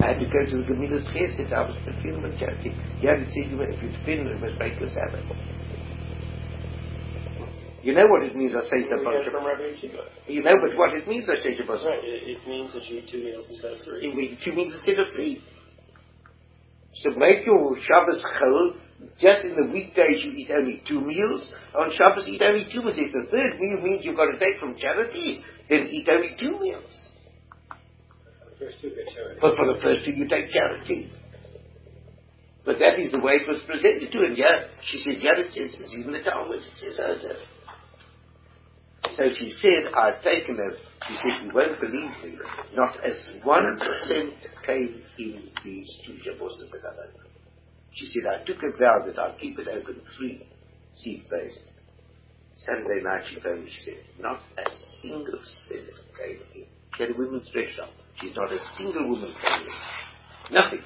I had to go to the Gemilas Chesed. I was between them and charity. Yeah, it said if you defend, you must break your Sabbath. You know what it means, I say Shabbat. You know, but what it means, I say Shabbat. Right, it means that you eat 2 meals instead of 3. You eat 2 meals instead of 3. So make your Shabbos chol. Just in the weekdays you eat only 2 meals. On Shabbos you eat only 2 meals. If the third meal means you've got to take from charity, then eat only 2 meals. But for the first 2 you take charity. But that is the way it was presented to him. Yeah, she said, yeah, it says, it's even the Talmud, it says, so she said, I've taken her. She said, you won't believe me. Not as 1% came in these 2 Shabbos that I opened. She said, I took a vow that I'll keep it open 3 seed-based. Saturday night she phoned me, she said, not a single cent came in. She had a women's dress shop. She's not a single woman came in. Nothing.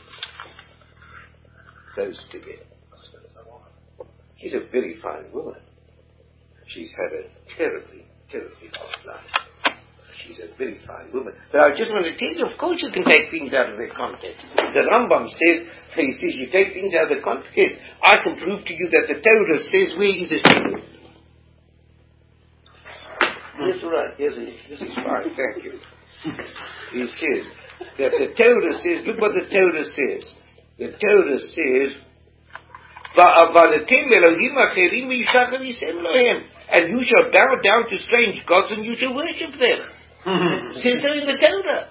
Those together. She's a very fine woman. She's had a terribly hard life. She's a very fine woman. But I just want to tell you, of course you can take things out of their context. The Rambam says, he says you take things out of their context. I can prove to you that the Torah says where is a shul. That's right. Yes, this is fine. Thank you. He says that the Torah says, look what the Torah says. The Torah says, and you shall bow down to strange gods and you shall worship them. Says so in the Torah.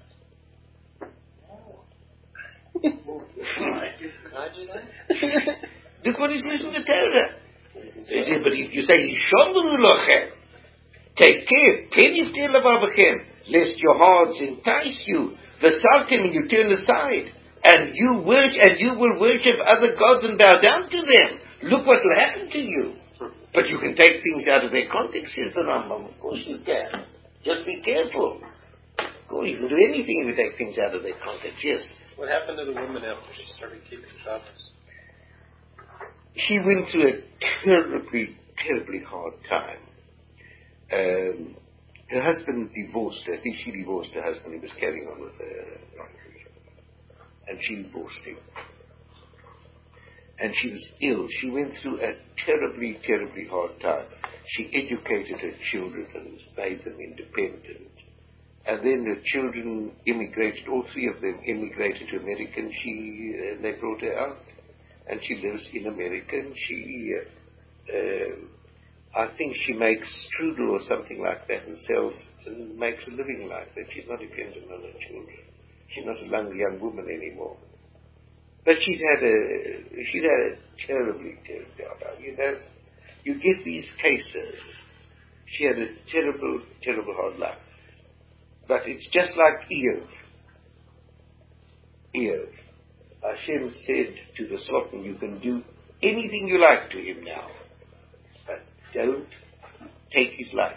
Look what it says in the Torah. It says, but if you say, Yishomru lochem, take care, penifte levavachem, lest your hearts entice you, v'saltem, and you turn aside, and you will worship other gods and bow down to them. Look what will happen to you. But you can take things out of their context, says the Rambam. Of course you can. Just be careful. Of course, you can do anything if you take things out of their context, yes. What happened to the woman after she started keeping Shabbos? She went through a terribly hard time. Her husband divorced her. I think she divorced her husband. He was carrying on with her. And she divorced him. And she was ill. She went through a terribly hard time. She educated her children and made them independent. And then her children immigrated, all 3 of them immigrated to America, and they brought her out. And she lives in America, and I think she makes strudel or something like that and sells it and makes a living like that. She's not dependent on her children. She's not a young woman anymore. But she'd had a terribly hard. You know, you get these cases. She had a terrible hard life. But it's just like Eov. Hashem said to the Sultan, you can do anything you like to him now, but don't take his life.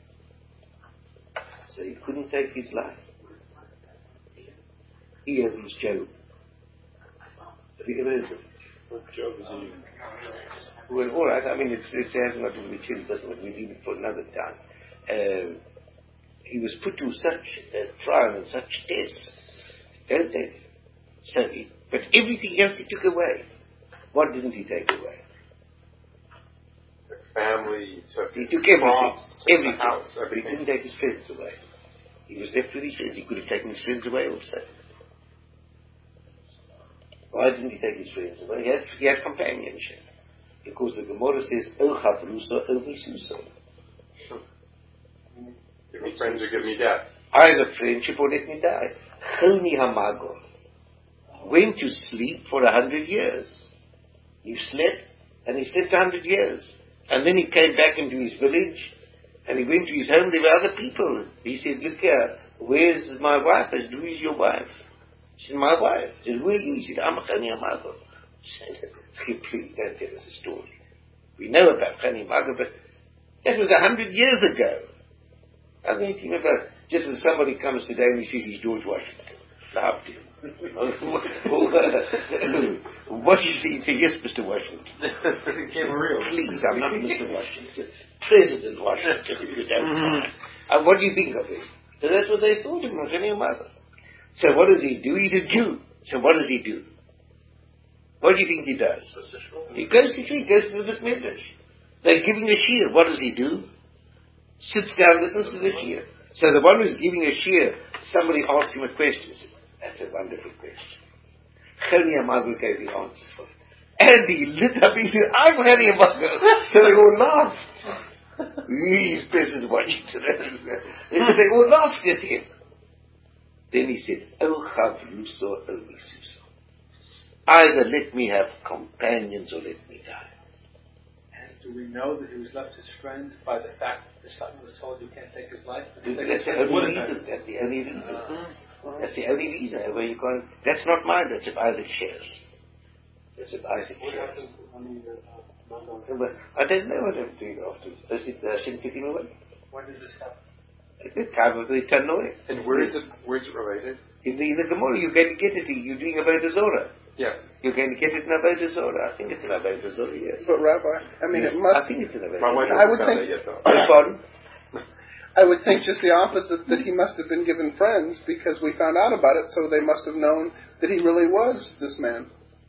So he couldn't take his life. Eov is Job. Have you ever heard of it? What Job is in? Well, all right. I mean, it has not to do with children, doesn't it? We leave it for another time. He was put to such a trial and such tests, don't they? But everything else he took away. What didn't he take away? The family, he took everything. The house, but he didn't take his friends away. He was left with his friends. He could have taken his friends away also. Why didn't he take his friends away? He had companionship. Because the Gemara says, O chavrusa, O misusa. Give me friends or give me death. Either friendship or let me die. Choni hamagon. Went to sleep for 100 years. He slept, and he slept 100 years. And then he came back into his village, and he went to his home. There were other people. He said, look here, where's my wife? I said, who is your wife? She said, my wife. I said, who are you? He said, I'm Choni hamagon. He said, please don't tell us a story. We know about Choni hamagon, but that was 100 years ago. I'm thinking about, just when somebody comes today and he says he's George Washington. Loved him. Washington, say, yes, Mr. Washington. Please, I'm not Mr. Washington. President Washington, if you don't mind. And what do you think of him? So that's what they thought of him, Choni hamagon. So what does he do? He's a Jew. So what does he do? What do you think he does? He goes to the Beit Midrash. They're giving a shiur. What does he do? Sits down, listens to the shiur. So the one who's giving a shiur, somebody asks him a question. He says, that's a wonderful question. Choni HaMaggid gave the answer for it. And he lit up, he said, I'm Choni HaMaggid. So they all laughed. These persons watching today. They all laughed at him. Then he said, O Chavruso, O Misuso. Either let me have companions or let me die. And do we know that he was left his friend by the fact that the son was told you can't take his life? That's the only reason. That's the only reason. That's the only reason. Where you can't, that's not mine. That's if Isaac shares. That's if Isaac shares. But I don't know what I'm doing afterwards. Does it Hashem kick him away? When did this happen? It's time of the Tanoi. And where is it related? In the Gemara, you're going to get it. You're doing Avodah Zorah. Yeah. You're going to get it in Avodah Zorah. I think it's in Avodah Zorah, yes. But Rabbi, I mean, Yes, it must. I think it's in Avodah My wife Zorah. I would hasn't found think- that yet, though. Pardon? I would think just the opposite, that he must have been given friends because we found out about it, so they must have known that he really was this man.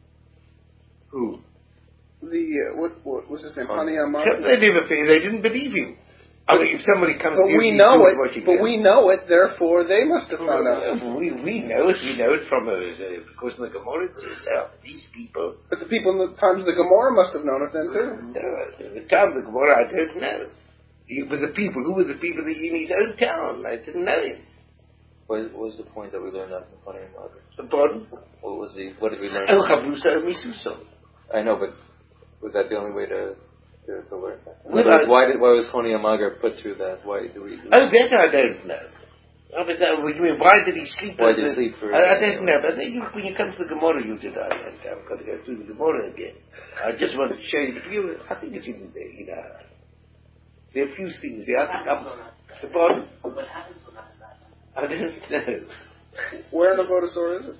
Who? What was his name? Choni They HaMaggid. didn't believe him. I mean, if somebody comes But to you, we he's know doing it. what you But can. we know it. Therefore, they must have found out. We know it. We know it from because in the Gemara it says these people. But the people in the times of the Gemara must have known it then too. No, at the time of the Gemara, I don't know. But the people, who were the people in his own town? I didn't know him. What was the point that we learned that from Choni HaMaggid? Pardon? What did we learn? El Chavruso Misuso. I know, but was that the only way to learn that? Well, Why was Choni HaMaggid put through that? Why do we? Oh, that I don't know. What do you mean? Why did he sleep? Why did he sleep for? I don't know. But then when you come to the Gemara, you did. I've got to go through the Gemara again. I just want to show you. I think it's in there. You know, there are a few things there. I think pardon? I don't know. Where in Avodah Zorah is it?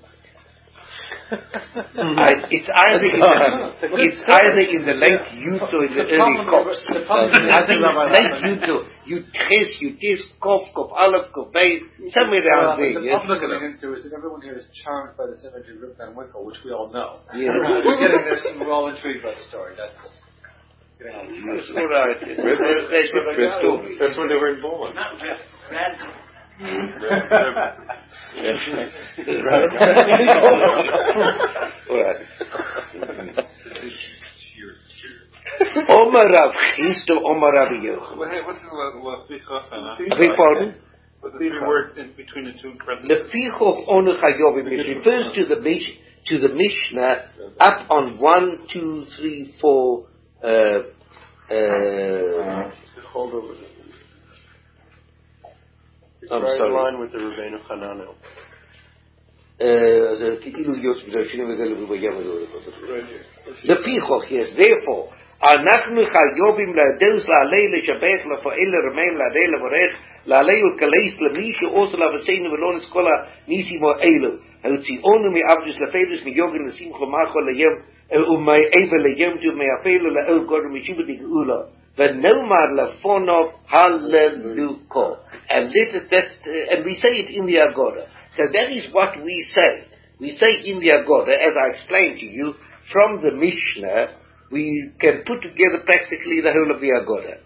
It's either in the late youth or in the early cops. I think late youth. You test, kof, aleph, kof, beis, somewhere around there. The Yes. problem we're getting into is that everyone here is charmed by this image of Rip Van Winkle, which we all know. Yeah. We're getting this, and we're all intrigued by the story. That's getting on. That's all right. That's when they were in Bowman. All right. Omar Rav Chisto, Omar Rav Yochanan. What's the I beg pardon? What's the three words in between the two parentheses? Lefichov Onu Chayovim. It refers to the Mishnah up on 1, 2, 3, 4. Hold over. It's I'm right sorry. in line with the Rabbeinu Hananel. לפיכוך, yes, therefore, אנחנו חייבים להדוס לעלי לשבח לפועל לרמם לעדי לברך לעלי ולקלס למי שעושה לבסנו ולא נס כל הניסים האלו הוציאונו מעבדוס לפלס מיוגן לשמחו מחו לים ומעבר לים ומאפלו לאור גורם משיבה דגאולה ונאמר לפונו הללוקו and we say it in the Agora. So that is what we say. We say in the Agora, as I explained to you, from the Mishnah, we can put together practically the whole of the Agora.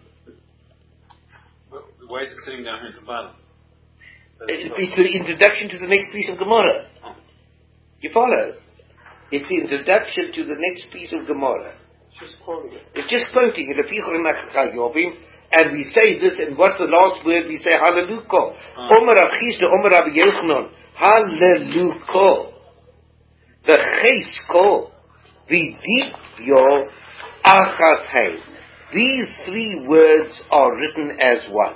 Why is it sitting down here at the bottom? It's the introduction to the next piece of Gemara. You follow? It's the introduction to the next piece of Gemara. Just quoting it. It's just quoting it. And we say this, and what's the last word? We say Hallelujah. Omer Rav Chisda, Omer Rabbi Yochanan. Hallelujah. The Chesko, Vidikyo, Achas Hey. These three words are written as one.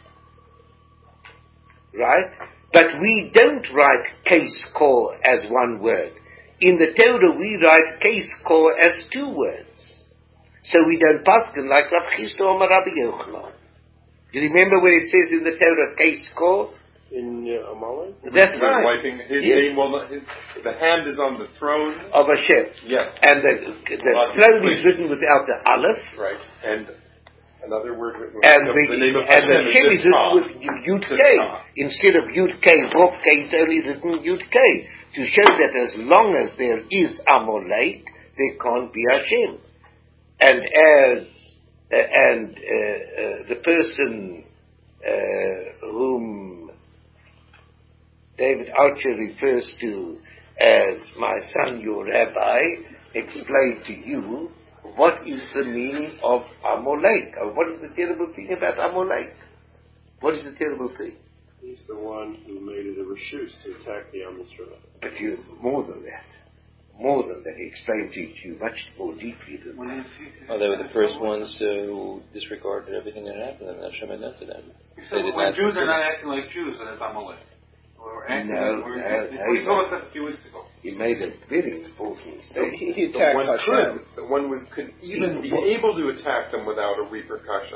Right? But we don't write case call as one word. In the Torah we write case call as two words. So we don't paskin like Rav Chisda or Rabbi Yochanan. Do you remember where it says in the Torah case call? In Amalek? That's When right. Wiping his Yes. name, the hand is on the throne. Of Hashem. Yes. And the throne is written without the aleph. Right. And Another word with And the name of the Hashem Shem is Tav. written with Yud Just K. Tav. Instead of Yud K, Vav K, it's only written Yud K. To show that as long as there is Amalek, there can't be Hashem. And the person whom David Archer refers to as my son, your rabbi, explained to you what is the meaning of Amalek. What is the terrible thing about Amalek? What is the terrible thing? He's the one who made it a reshus to attack the Am Yisrael. But you, more than that. More than that. He explained to you much more deeply than that. Oh, they were the first ones who disregarded everything that happened, and Hashem had done to them. So when Jews are not acting like Jews, then it's Amalek. Or acting he told us that a few weeks ago. He made a very important mistake. He attacked Hashem. The one could even be able to attack them without a repercussion.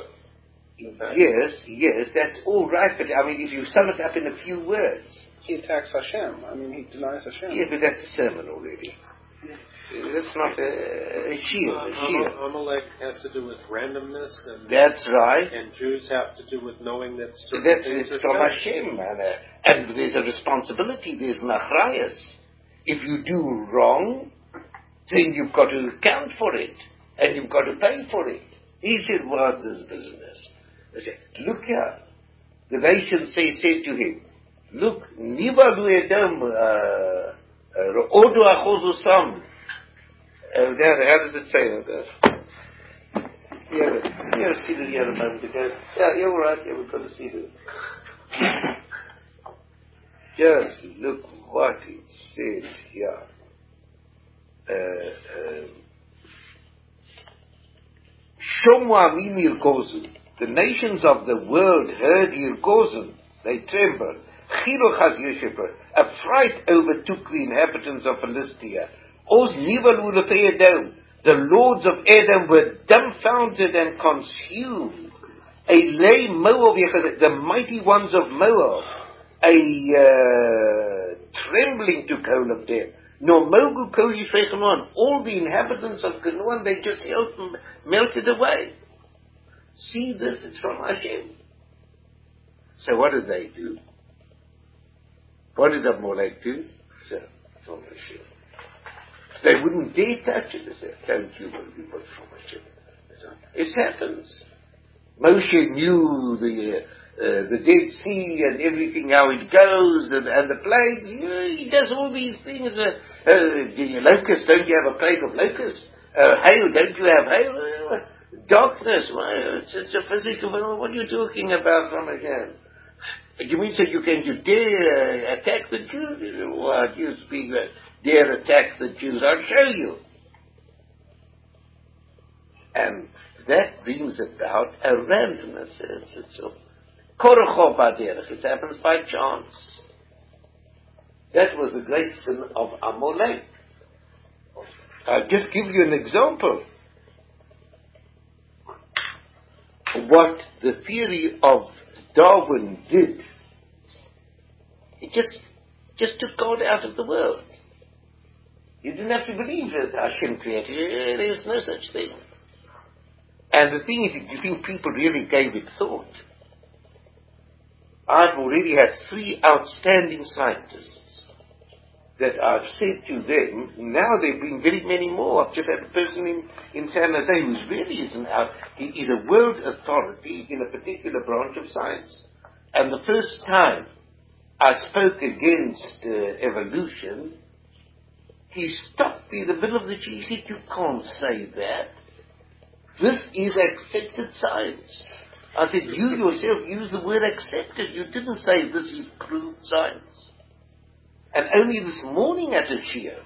Yes, that's all right, but I mean, if you sum it up in a few words. He attacks Hashem. I mean, he denies Hashem. Yeah, but that's a sermon already. That's not a shiur. Amalek has to do with randomness, and that's right. And Jews have to do with knowing that certain That's things are from set. Hashem, and there's a responsibility. There's nachrayas. If you do wrong, then you've got to account for it, and you've got to pay for it. He said, "What is business?" They said, "Look here." The nation said to him, "Look, nivalu edom odu achozu sam." How does it say that? Yeah, see the other moment ago. Yeah, you're right. Yeah, we've got to see it. Just look what it says here. Shomwa mimir gozu. The nations of the world heard Yirgozen. They trembled. Chiloch has Yoshefer. A fright overtook the inhabitants of Philistia. Oz nivalu lefei Edom. The lords of Edom were dumbfounded and consumed. Elei Moab, the mighty ones of Moab, trembling took hold of them. No mogu kol yisrei Canaan. All the inhabitants of Canaan, they just melted away. See this, it's from Hashem. So what did they do? What did Amalek do? So, from Hashem. They wouldn't dare touch it. They said, don't you worry about from Hashem. It happens. Moshe knew the Dead Sea and everything, how it goes, and the plagues. He does all these things. Locusts, don't you have a plague of locusts? Hail, don't you have hail? Darkness, it's a physical. What are you talking about from again? You mean that you dare attack the Jews? What you speak about? Dare attack the Jews? I'll show you. And that brings about a randomness. It's Korocho baderech. It happens by chance. That was the great sin of Amalek. I'll just give you an example. What the theory of Darwin did, it just took God out of the world. You didn't have to believe that Hashem created it. There is no such thing. And the thing is, if you think people really gave it thought, I've already had 3 outstanding scientists that I've said to them, now there bring very many more. I've just had a person in San Jose who's really he's a world authority in a particular branch of science. And the first time I spoke against evolution, he stopped me in the middle of the tree. He said, you can't say that. This is accepted science. I said, you yourself used the word accepted. You didn't say this is proved science. And only this morning at a shiur,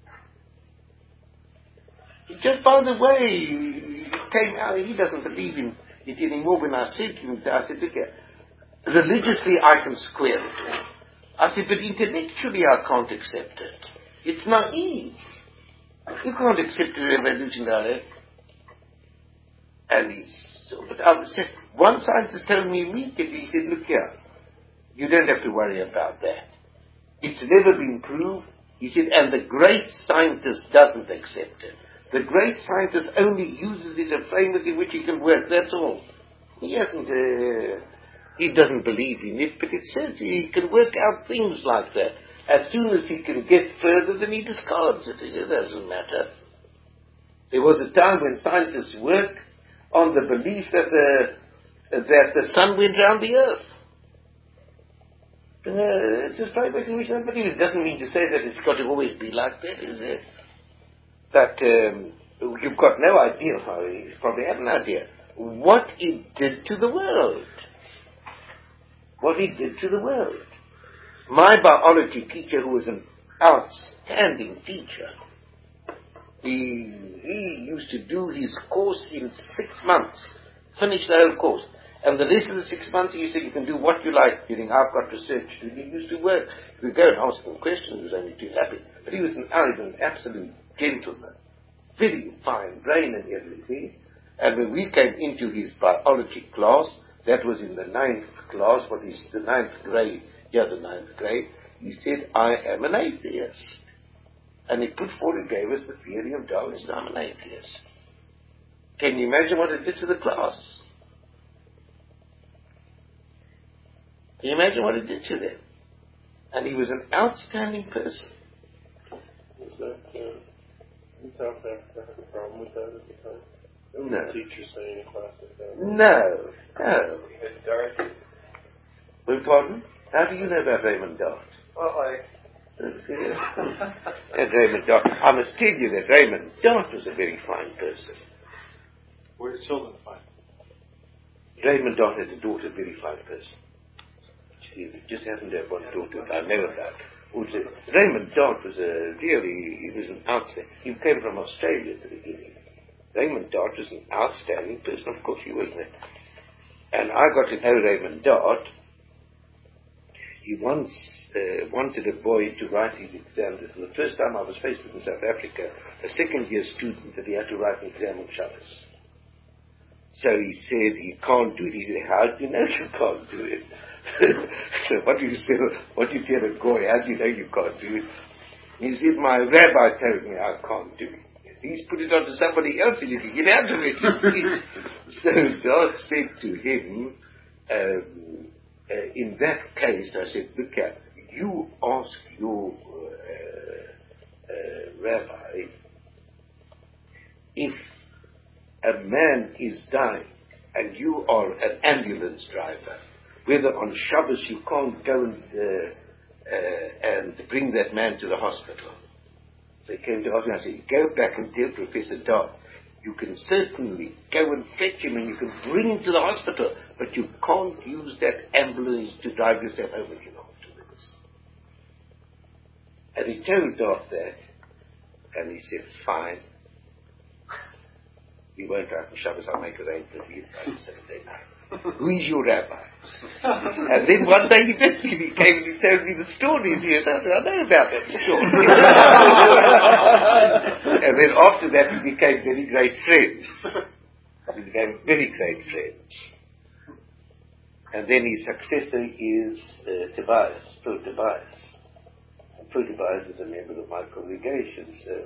just by the way, he came out, he doesn't believe in it anymore. When I said to him, I said, look here, religiously I can square it all. I said, but intellectually I can't accept it. It's naive. You can't accept a revolution like that. And but I said, one scientist told me immediately, he said, look here, you don't have to worry about that. It's never been proved. He said, and the great scientist doesn't accept it. The great scientist only uses it a framework in which he can work, that's all. He hasn't, he doesn't believe in it, but it says he can work out things like that. As soon as he can get further, then he discards it. It doesn't matter. There was a time when scientists worked on the belief that the sun went round the earth. It's just right, but it doesn't mean to say that it's got to always be like that, is it? That you've got no idea how, you probably have an idea, what it did to the world. What it did to the world. My biology teacher, who was an outstanding teacher, he used to do his course in 6 months, finish the whole course. And the rest of the 6 months, he said, you can do what you like. You think, I've got research to do. He used to work. You could go and ask him questions. He was only too happy. But he was an absolute gentleman. Very fine brain and everything. And when we came into his biology class, that was in the 9th class, what is the 9th grade, the 9th grade, he said, I am an atheist. And he put forward, he gave us the theory of Darwinism, I'm an atheist. Can you imagine what it did to the class? Can you imagine what it did to them? And he was an outstanding person. Is that, in South Africa, have a problem with that at the time? No. Teachers saying in class like that? No. Dorothy. Pardon? How do you know about Raymond Dart? Well, And Raymond Dart. I must tell you that Raymond Dart was a very fine person. where did children find? Raymond Dart had a daughter, a very fine person. She just happened to have one daughter that I know about. Raymond Dart was he was an outstanding. He came from Australia at the beginning. Raymond Dart was an outstanding person, of course he wasn't. And I got to know Raymond Dart. He once wanted a boy to write his exam. This is the first time I was faced with in South Africa, a second-year student that he had to write an exam on Shabbos. So he said he can't do it. He said, how do you know you can't do it? So what do you tell a goy? How do you know you can't do it? He said, my rabbi told me I can't do it. He's put it on to somebody else and you can get out of it. So God said to him, in that case, I said, look at, you ask your rabbi if a man is dying and you are an ambulance driver, whether on Shabbos you can't go and bring that man to the hospital. So he came to ask me, I said, go back and tell Professor Dart, you can certainly go and fetch him and you can bring him to the hospital, but you can't use that ambulance to drive yourself home again afterwards. And he told Dart that, and he said, fine. We won't drive for Shabbos, I'll make arrangements for you on Saturday night. Who is your rabbi? And then one day he came and he told me the stories here. I said, I know about that story. And then after that we became very great friends. We became very great friends. And then his successor is Tobias, Pro Tobias. And Pro Tobias is a member of my congregation, so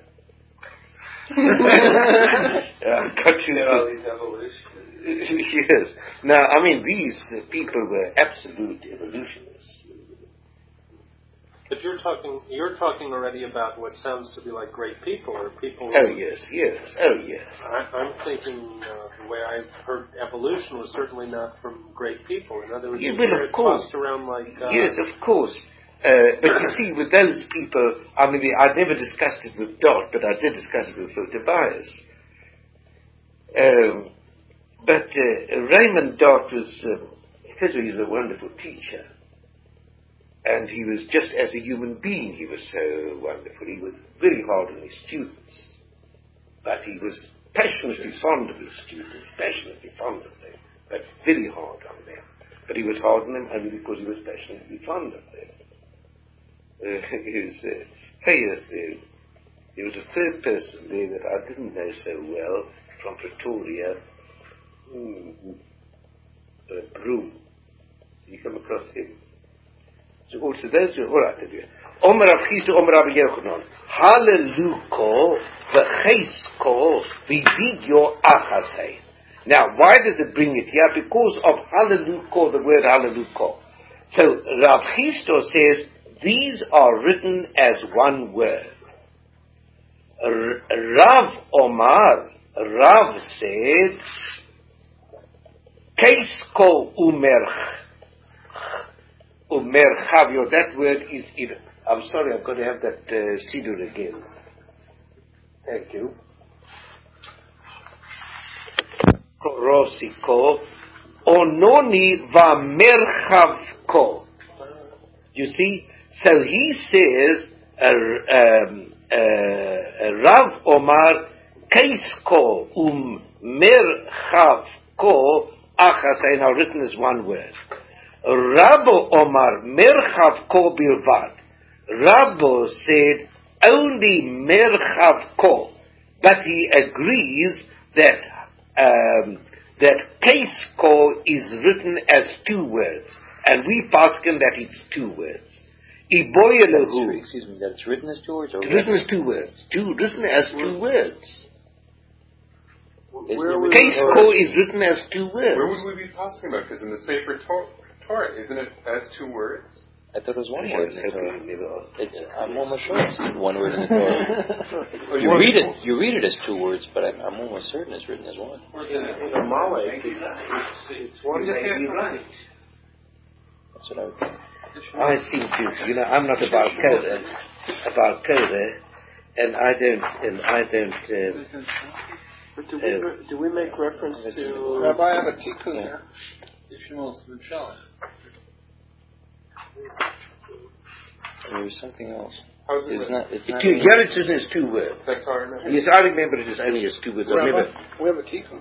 all these evolutionists. Yes. Now, I mean, these people were absolute evolutionists. But you're talking already about what sounds to be like great people, or people. Oh yes. I'm thinking the way I've heard evolution was certainly not from great people. In other words, Yeah, you well, hear of it course. tossed around like. Yes, of course. But you see, with those people, I mean, I never discussed it with Dot, but I did discuss it with Tobias. But Raymond Dart was, because he was a wonderful teacher, and he was just as a human being, he was so wonderful. He was very hard on his students, but he was passionately fond of his students, passionately fond of them, but very hard on them. But he was hard on them only because he was passionately fond of them. There was a third person there that I didn't know so well, from Pretoria, Broom. You come across him. So also those who are all right to do it. Omer Avchisa, Omer Rabbi Yochanan. Hallelujah, v'chesko, v'vidyo achasei. Now, why does it bring it here? Because of Hallelujah, the word Hallelujah. So Rav Chisto says these are written as one word. Rav Omar, Rav said, Keisko Umerchavio. That word is in. I'm sorry, I'm going to have that siddur again. Thank you. Rosiko Ononi Vamerchavko. You see, so he says, Rav Omar Keisko Merchavko Achas, are now written as one word. Rabbo Omar Merchavko Bilvad. Rabbo said only Merchavko, but he agrees that that Keisko is written as two words, and we paskin that it's two words. Excuse me, that it's written as two words? Or written as two words. Written as two words. Keisko is written as two words. Where would we be talking about? Because in the Sefer Torah, isn't it as two words? I thought it was one word in the Torah. I'm almost sure it's one word in the Torah. You read it as two words, but I'm almost certain it's written as one. In Amalek, it's one. That's what I would think. I seem to, I'm not about Koda, and I don't. But do we make reference to? Rabbi, I have a tikkun here. There's something else. How is it? It's not Yeritz is two words. That's how I remember. Yes, I remember it is only as two words. Rabbi, we have a tikkun.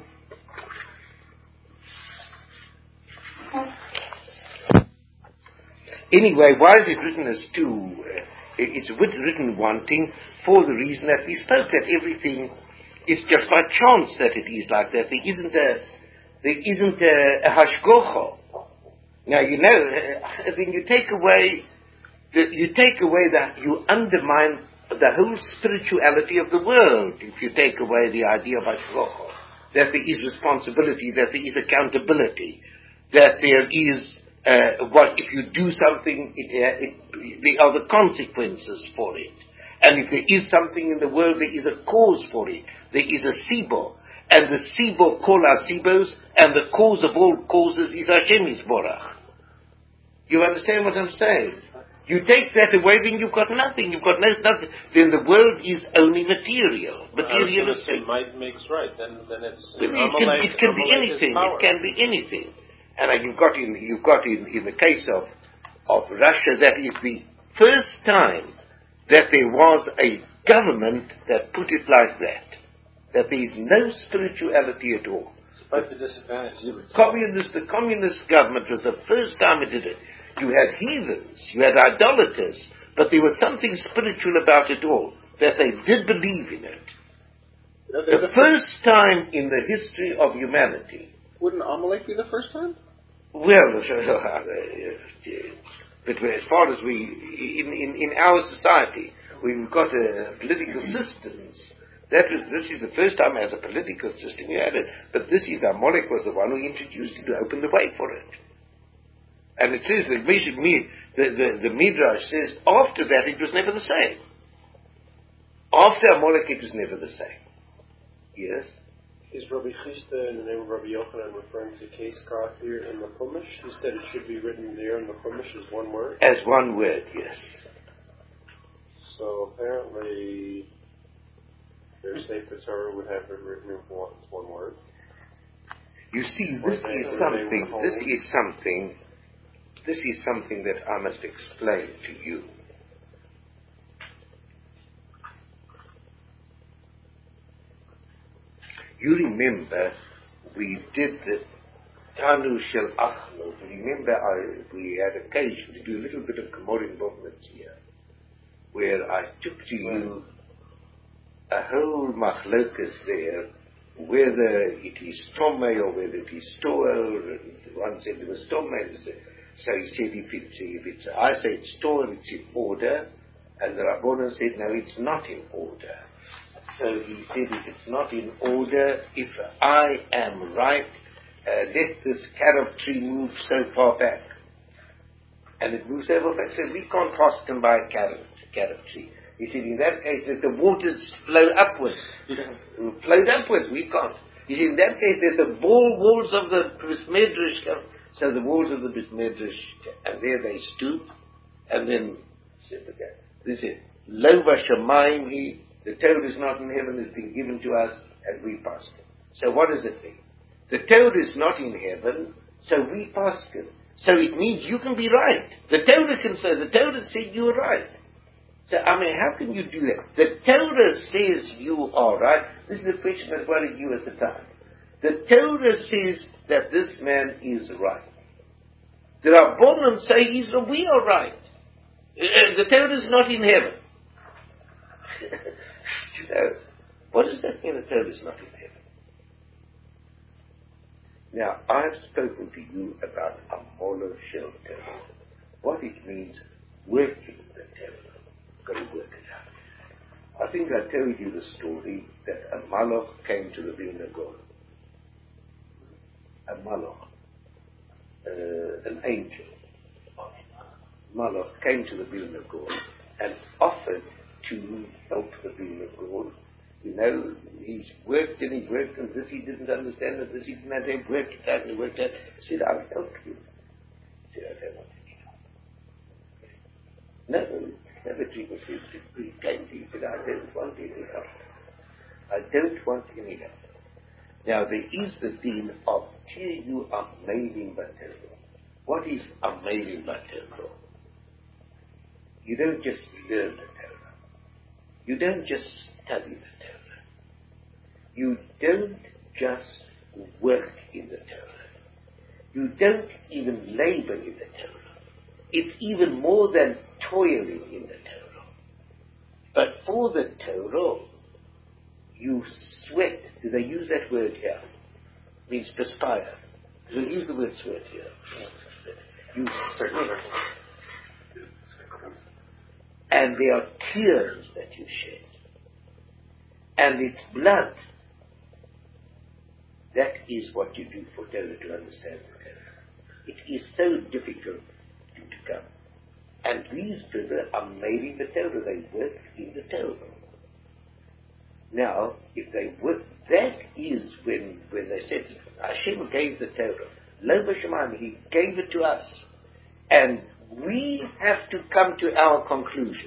Anyway, why is it written as two? It's written one thing for the reason that we spoke, that everything is just by chance that it is like that. There isn't a hashgocha. Now, when you take away that, you undermine the whole spirituality of the world. If you take away the idea of hashgocha, that there is responsibility, that there is accountability, that there is what if you do something, there are the consequences for it. And if there is something in the world, there is a cause for it. There is a sibo. And the sibo kol sibos, and the cause of all causes is Hashem Yisborach. You understand what I'm saying? You take that away, then you've got nothing. You've got nothing. Then the world is only material. Materialistic. Might makes right. Then it's. It can be anything. It can be anything. And you've got in the case of Russia, that is the first time that there was a government that put it like that. That there is no spirituality at all. Despite the disadvantages. The communist government was the first time it did it. You had heathens, you had idolaters, but there was something spiritual about it all, that they did believe in it. The first time in the history of humanity. Wouldn't Amalek be the first time? Well, but as far as in our society, we've got a political systems. This is the first time as a political system we had it. But Amalek was the one who introduced it to open the way for it. And it says that the Midrash says after that it was never the same. After Amalek it was never the same. Yes. Is Rabbi Chisda in the name of Rabbi Yochanan referring to case Kaf here in the Chumash? He said it should be written there in the Chumash as one word? As one word, yes. So apparently their Sefer Torah would have it written in one word. You see, this is something that I must explain to you. You remember we did the Tanu Shel Achnu. Remember we had occasion to do a little bit of Gemorim movements here, where I took to you a whole machlokas there, whether it is Tome or whether it is Toel. One said it was Tome, so he said I say it's Toel, it's in order, and the Rabbanan said no, it's not in order. So he said, if it's not in order, if I am right, let this carob tree move so far back. And it moves so far back, so we can't pass them by a carob tree. He said, in that case, let the waters flow upwards. Flowed upwards, we can't. He said, in that case, let the walls of the Bris Medrash come. So the walls of the Bris Medrash, and there they stood, and then said again, they said, Lo Bashamayim Hi, the Torah is not in heaven, it's been given to us, and we passed it. So what does it mean? The Torah is not in heaven, so we passed it. So it means you can be right. The Torah can say, the Torah said you are right. So, I mean, how can you do that? The Torah says you are right. This is a question that worried you at the time. The Torah says that this man is right. The Rabbanim say we are right. The Torah is not in heaven. You know, what does that mean, the Torah is not in heaven? Now, I've spoken to you about Amola Shel Torah. What it means, working the Torah. Got to work it out. I think I told you the story that a Malach came to the Vilna Gaon. A Malach, an angel, Malach came to the Vilna Gaon and offered to help the Vilna Gaon. You know, he's worked and this he didn't understand, and this he didn't understand, worked it out and worked it out. He said, I'll help you. He said, I don't want any help. No. Never dream of his degree. He said, I don't want any help. I don't want any help. Now, there is the deen of till you are mailing Baterro. What is a mailing Baterro? You don't just learn the Torah. You don't just study the Torah. You don't just work in the Torah. You don't even labor in the Torah. It's even more than toiling in the Torah. But for the Torah, you sweat. Do they use that word here? It means perspire. Do they use the word sweat here? You sweat. And there are tears that you shed. And it's blood. That is what you do for Torah to understand the Torah. It is so difficult to come. And these people are made in the Torah. They work in the Torah. Now, if they work, that is when they said, Hashem gave the Torah. Lo Bashamayim, He gave it to us. And we have to come to our conclusions.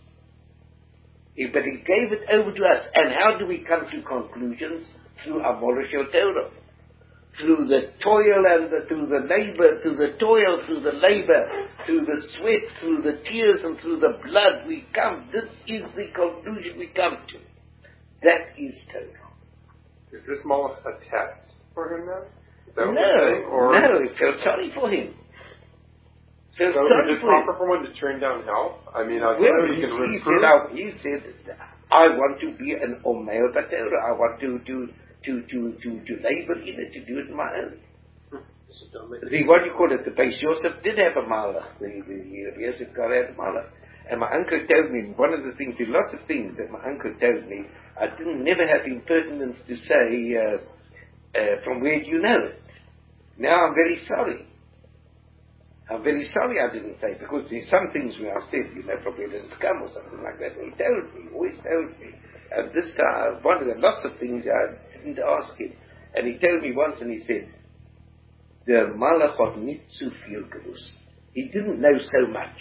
But He gave it over to us. And how do we come to conclusions? Through Amola Shel Torah. Through the toil and through the labor, through the toil, through the labor, through the sweat, through the tears and through the blood we come. This is the conclusion we come to. That is Torah. Is this Malach a test for him then? No, it felt sorry for him. So is it proper for one to turn down help? I mean, he said, I want to be an Omer Batera. I want to labor in it, to do it on my own. What do you call it? The Beis Yosef did have a malach. The Yosef got had a malach. And my uncle told me, one of the things, there are lots of things that my uncle told me, I didn't never have impertinence to say, from where do you know it? Now I'm very sorry. I'm very sorry I didn't say, because there's some things where I said, from where does it come or something like that. And he told me, always told me. And this time, one of the lots of things I didn't ask him. And he told me once, and he said, the Malach of Nitzu Filgerus. He didn't know so much.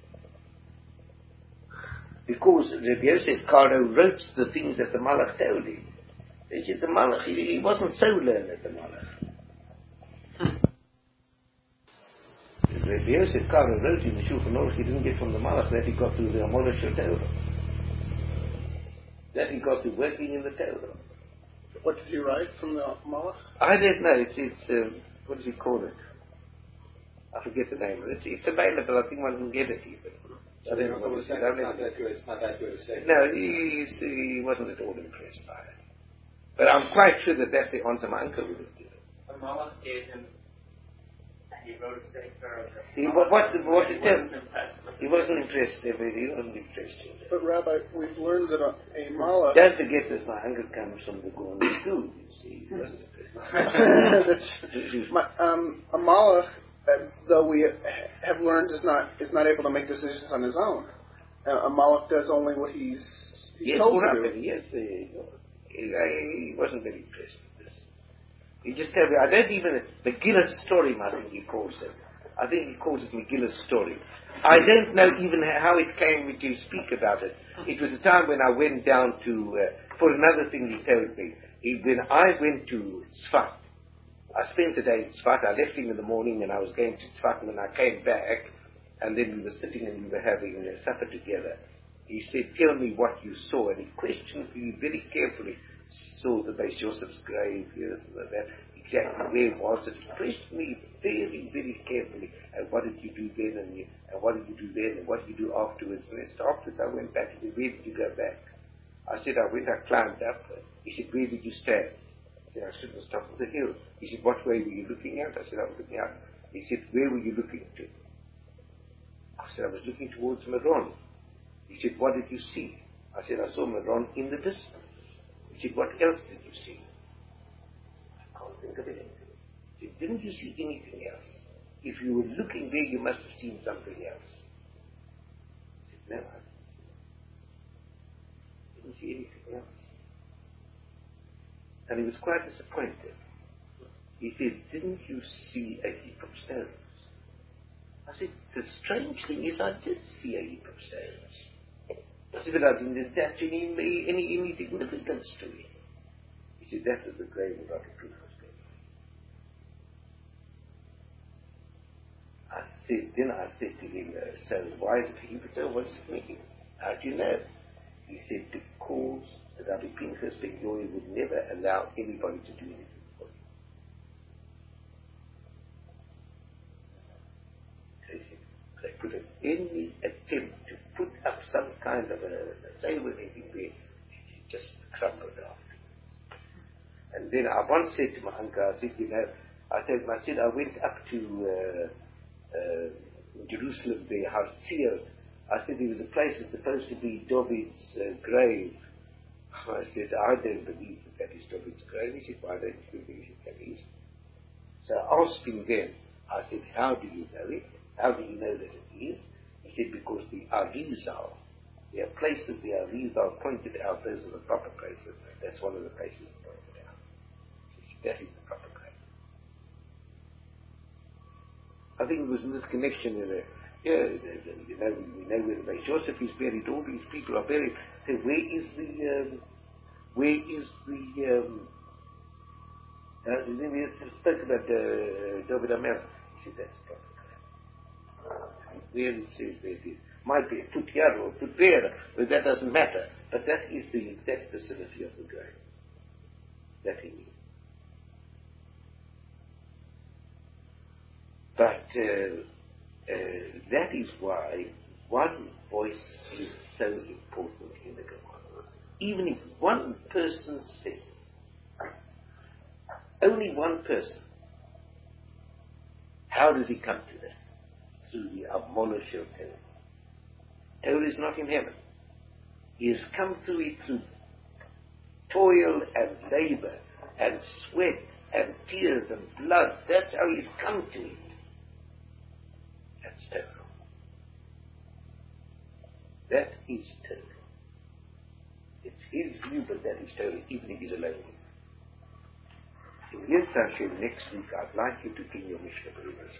Because Rabbi Yosef Karo wrote the things that the Malach told him. He said the Malach, he wasn't so learned, the Malach. Rabbi Yosef Karo wrote in the Shulchan Aruch, he didn't get from the Malach that he got to the Amola Shel Torah. That he got to working in the Torah. What did he write from the Malach? I don't know. It's what does he call it? I forget the name. It's available. I think one can get it even. I don't know what it's not that good to say. No, he wasn't at all impressed by it. But I'm quite sure that that's the answer my uncle would have given. Malach gave him he wrote a sefer. He wasn't impressed. He wasn't impressed. But Rabbi, we've learned that a malach. Don't forget that my hunger comes from the Gorn too. You see, he wasn't impressed. A malach, though we have learned, is not able to make decisions on his own. A malach does only what he's told to do. Yes, he wasn't very impressed with this. He just told me, I don't even, Megillah's story, I think he calls it. I think he calls it Megillah's story. I don't know even how it came to speak about it. It was a time when I went down to, for another thing he told me, when I went to Tzfat, I spent the day in Tzfat, I left him in the morning and I was going to Tzfat, and then I came back, and then we were sitting and we were having supper together. He said, tell me what you saw, and he questioned me very carefully. Saw the Beis Yosef's grave, yes, and that. Exactly where was it? He questioned me very, very carefully. And what did you do then? And what did you do then? And what did you do afterwards? And afterwards I went back. He said, where did you go back? I said, I climbed up. He said, where did you stand? I said, I stood on the top of the hill. He said, what way were you looking at? I said, I was looking out. He said, where were you looking to? I said, I was looking towards Meron. He said, what did you see? I said, I saw Meron in the distance. He said, what else did you see? I can't think of anything. He said, didn't you see anything else? If you were looking there, you must have seen something else. I said, no, I didn't see anything else. And he was quite disappointed. He said, didn't you see a heap of stones? I said, the strange thing is I did see a heap of stones. I said, but I didn't attach any significance to it. He said, that was the grave of Rabbi Pinchas. Then I said to him, so why did he say, what's it mean? How do you know? He said, because Rabbi Pinchas Ben Yoel would never allow anybody to do anything for him. They put in any attempt to put up some kind of a table or anything there, it just crumbled afterwards. And then I once said to my uncle, I said, I went up to Jerusalem there, Hartziel. I said there was a place that's supposed to be David's grave. I said, I don't believe that is David's grave. He said, why don't you believe that is? So I asked him then, I said, how do you know it? How do you know that it is? He said, because the Arizal, there are places the Arizal pointed out, those are the proper places. That's one of the places he pointed out. He said, that is the proper place. I think it was in this connection with we know where the Beis Yosef is buried, all these people are buried. So where is the we spoke about David Amel. He said, that's the proper place. Where it says where it is. Might be a foot here or a foot there, but that doesn't matter. But that is the exact vicinity of the grave. That he knew. But that is why one voice is so important in the Gemara. Even if one person says it, only one person, how does he come to that? Through the Avmona Shel Torah. Torah is not in heaven. He has come through it through toil and labor and sweat and tears and blood. That's how he's come to it. That's Torah. That is Torah. It's his view, but that is Torah, even if he's alone. In Yirtzeh Hashem, next week, I'd like you to bring your Mishnah Berurah.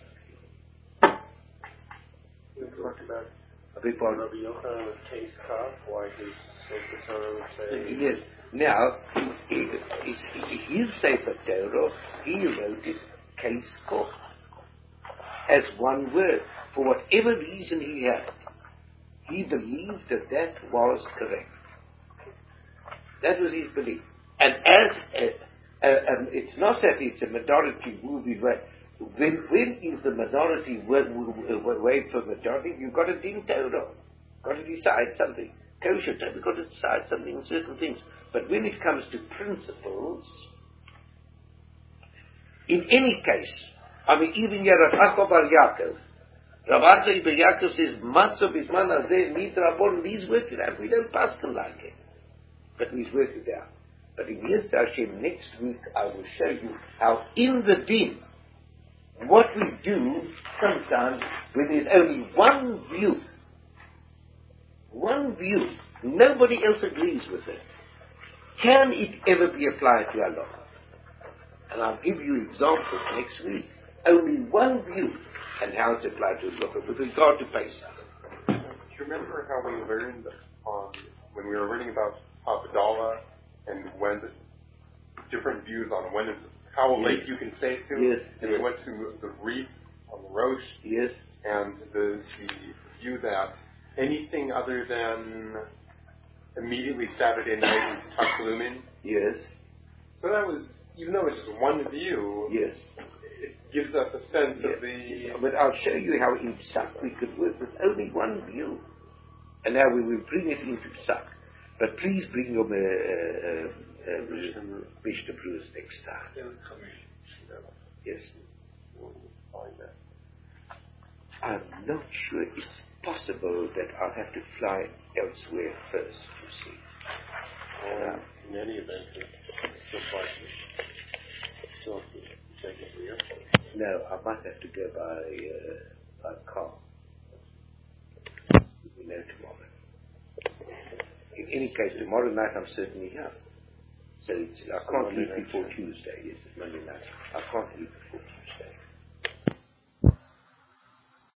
We talked about Rabbi Yochanan with Case Kaf, why his Sefer Torah would say... Yes. Now, his Sefer Torah, he wrote it Case Kaf, as one word. For whatever reason he had, he believed that that was correct. That was his belief. And as it's not that it's a minority movie, right? When is the minority way for majority? You've got to din Torah. Got to decide something. Kosher Torah, you've got to decide something in certain things. But when it comes to principles, in any case, I mean, even here at Acha Bar Yaakov, Rav Acha Bar Yaakov says, Matzah Bisman Hazeh Midrabon, these worked it out. We don't pass them like it. But we've worked it out. But in Yirtzeh Hashem, next week I will show you how in the din, what we do sometimes when there's only one view, nobody else agrees with it. Can it ever be applied to Allah? And I'll give you examples next week. Only one view and how it's applied to Allah with regard to Pesach. Do you remember how we learned when we were learning about Havdalah and when the different views on when it's how late you can say it to? Yes. And we went to the wreath on the Rosh. Yes. And the view that anything other than immediately Saturday night is Taklumin. Yes. So that was, even though it's just one view, yes, it gives us a sense yes. of the... But I'll show you how in Psak we could work with only one view. And now we will bring it into Psak. But please bring your Mishnah Brewers next time. Yes. I'm not sure it's possible that I'll have to fly elsewhere first, you see. In any event, it's still possible. Still take it to the airport. No, I might have to go by car. We know tomorrow. In any case, tomorrow night I'm certainly here. So I can't leave before Tuesday. Yes, it's Monday night. I can't leave before Tuesday.